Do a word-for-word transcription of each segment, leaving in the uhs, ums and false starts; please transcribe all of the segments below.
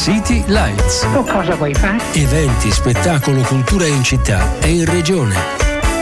City Lights. O cosa vuoi fare? Eventi, spettacolo, cultura in città e in regione.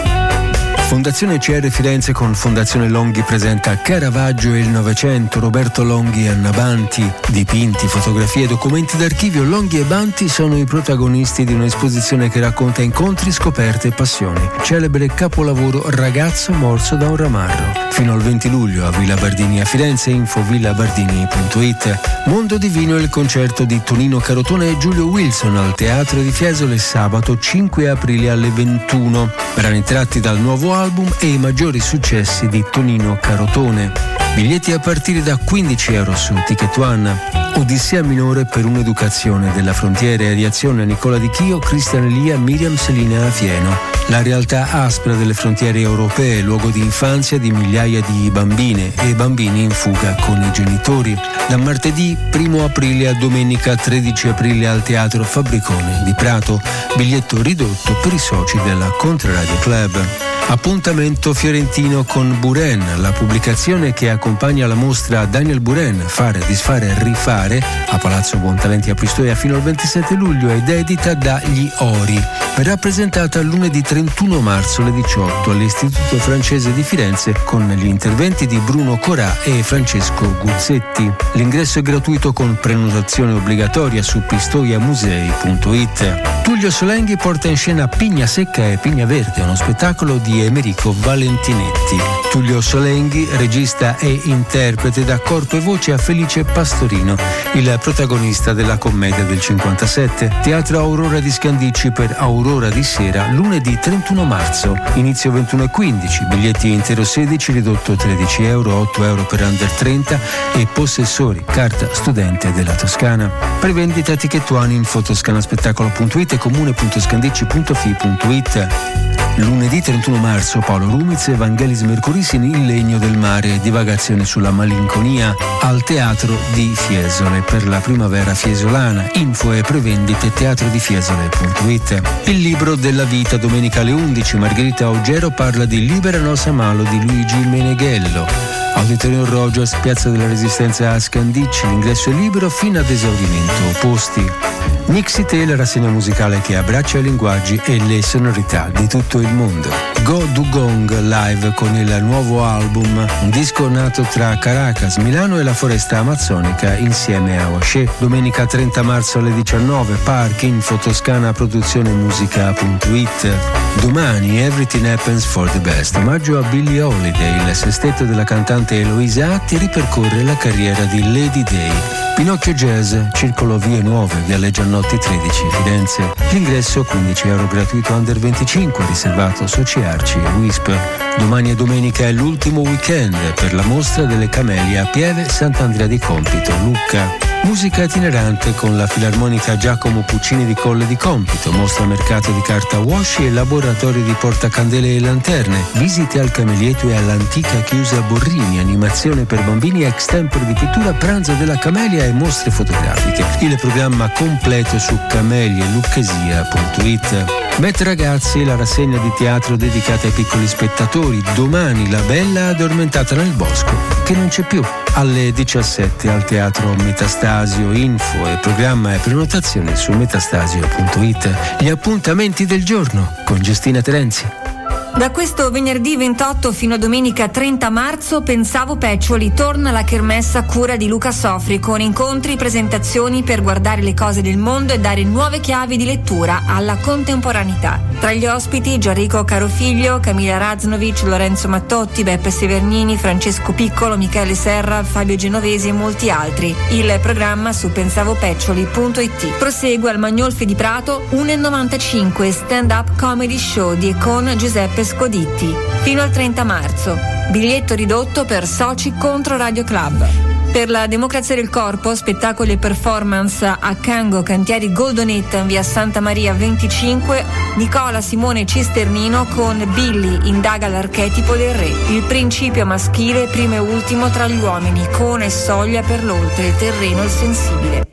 Fondazione C R Firenze con Fondazione Longhi presenta Caravaggio e il Novecento, Roberto Longhi e Anna Banti. Dipinti, fotografie, documenti d'archivio, Longhi e Banti sono i protagonisti di un'esposizione che racconta incontri, scoperte e passioni. Celebre capolavoro Ragazzo morso da un ramarro. Fino al venti luglio a Villa Bardini a Firenze, info villabardini punto it. Mondo Divino è il concerto di Tonino Carotone e Giulio Wilson al Teatro di Fiesole sabato cinque aprile alle ventuno. Brani tratti dal nuovo album e i maggiori successi di Tonino Carotone. Biglietti a partire da quindici euro su Ticket One. Odissea minore per un'educazione della frontiera e aviazione Nicola Di Chio, Cristian Elia, Miriam Selina a Fieno. La realtà aspra delle frontiere europee, luogo di infanzia di migliaia di bambine e bambini in fuga con i genitori. Da martedì primo aprile a domenica tredici aprile al Teatro Fabbricone di Prato. Biglietto ridotto per i soci della Contraradio Club. Appuntamento fiorentino con Buren, la pubblicazione che accompagna la mostra Daniel Buren, Fare, Disfare, Rifare, a Palazzo Buontalenti a Pistoia fino al ventisette luglio ed edita da Gli Ori. Verrà presentata lunedì trentuno marzo alle diciotto all'Istituto Francese di Firenze con gli interventi di Bruno Corà e Francesco Guzzetti. L'ingresso è gratuito con prenotazione obbligatoria su pistoiamusei punto it. Tullio Solenghi porta in scena Pigna Secca e Pigna Verde, uno spettacolo di Emerico Valentinetti. Tullio Solenghi, regista e interprete, dà corpo e voce a Felice Pastorino, il protagonista della commedia del cinquantasette. Teatro Aurora di Scandicci per Aurora di Sera, lunedì trentuno marzo. Inizio ventuno e quindici, biglietti intero sedici, ridotto tredici euro, otto euro per under trenta e possessori, carta studente della Toscana. Prevendita Ticket One in fotoscanaspettacolo punto it e comune punto scandicci punto fi punto it. Lunedì trentuno marzo Paolo Rumiz e Vangelis Mercurisin, Il legno del mare, divagazione sulla malinconia al Teatro di Fiesole per la primavera fiesolana. Info e prevendite teatrodifiesole punto it. Il libro della vita, domenica alle undici, Margherita Auggero parla di Libera Nosa Malo di Luigi Meneghello. Auditorium Rogers, Piazza della Resistenza a Scandicci, l'ingresso è libero fino ad esaurimento. Posti. Mixite, la rassegna musicale che abbraccia i linguaggi e le sonorità di tutto il mondo. Go Dugong live con il nuovo album, un disco nato tra Caracas, Milano e la foresta amazzonica insieme a Oshé. Domenica trenta marzo alle diciannove, Park Info Toscana Produzione Musica punto it. Domani Everything Happens for the Best, omaggio a Billie Holiday, il sestetto della cantante Eloisa Atti ripercorre la carriera di Lady Day. Pinocchio Jazz, Circolo Vie Nuove, Viale Giannotti tredici, Firenze. L'ingresso quindici euro gratuito under venticinque, riservato Soci Arci e Wisp. Domani e domenica è l'ultimo weekend per la mostra delle Camelie a Pieve Sant'Andrea di Compito, Lucca. Musica itinerante con la Filarmonica Giacomo Puccini di Colle di Compito, mostra mercato di carta washi e laboratorio di portacandele e lanterne, visite al Camelieto e all'antica chiusa Borrini, animazione per bambini extempore di pittura, pranzo della Camelia e mostre fotografiche. Il programma completo su camelie lucchesia punto it. Met Ragazzi, la rassegna di teatro dedicata ai piccoli spettatori. Domani La Bella addormentata nel bosco, che non c'è più. Alle diciassette al Teatro Metastasio. Info e programma e prenotazione su metastasio punto it. Gli appuntamenti del giorno con Giustina Terenzi. Da questo venerdì ventotto fino a domenica trenta marzo Pensavo Peccioli torna la kermesse a cura di Luca Sofri con incontri, presentazioni per guardare le cose del mondo e dare nuove chiavi di lettura alla contemporaneità. Tra gli ospiti Gianrico Carofiglio, Camilla Raznovic, Lorenzo Mattotti, Beppe Severnini, Francesco Piccolo, Michele Serra, Fabio Genovesi e molti altri. Il programma su pensavo peccioli punto it. Prosegue al Magnolfi di Prato uno e novantacinque stand up comedy show di e con Giuseppe Scoditti fino al trenta marzo. Biglietto ridotto per soci contro Radio Club. Per la democrazia del corpo, spettacoli e performance a Cango Cantieri Goldonetta in via Santa Maria venticinque, Nicola Simone Cisternino con Billy indaga l'archetipo del re, il principio maschile primo e ultimo tra gli uomini, con e soglia per l'oltre, il terreno, il sensibile.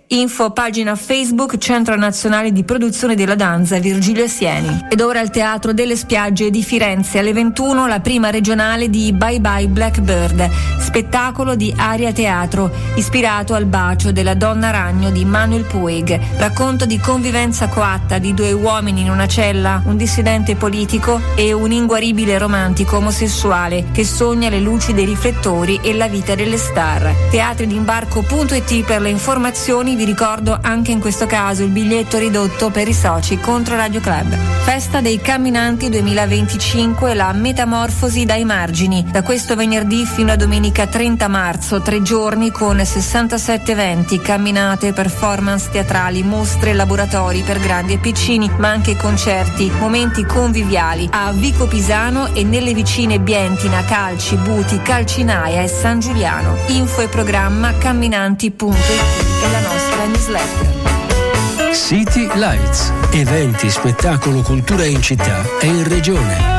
Info pagina Facebook Centro Nazionale di Produzione della Danza Virgilio Sieni. Ed ora al Teatro delle Spiagge di Firenze alle ventuno la prima regionale di Bye Bye Blackbird, spettacolo di Aria Teatro ispirato al bacio della donna ragno di Manuel Puig, racconto di convivenza coatta di due uomini in una cella, un dissidente politico e un inguaribile romantico omosessuale che sogna le luci dei riflettori e la vita delle star. teatridimbarco punto it per le informazioni. Vi ricordo anche in questo caso il biglietto ridotto per i soci contro Radio Club. Festa dei camminanti duemilaventicinque, la metamorfosi dai margini. Da questo venerdì fino a domenica trenta marzo, tre giorni con sessantasette eventi, camminate, performance teatrali, mostre, laboratori per grandi e piccini, ma anche concerti, momenti conviviali a Vico Pisano e nelle vicine Bientina, Calci, Buti, Calcinaia e San Giuliano. Info e programma camminanti punto it e la nostra newsletter. City Lights, eventi, spettacolo, cultura in città e in regione.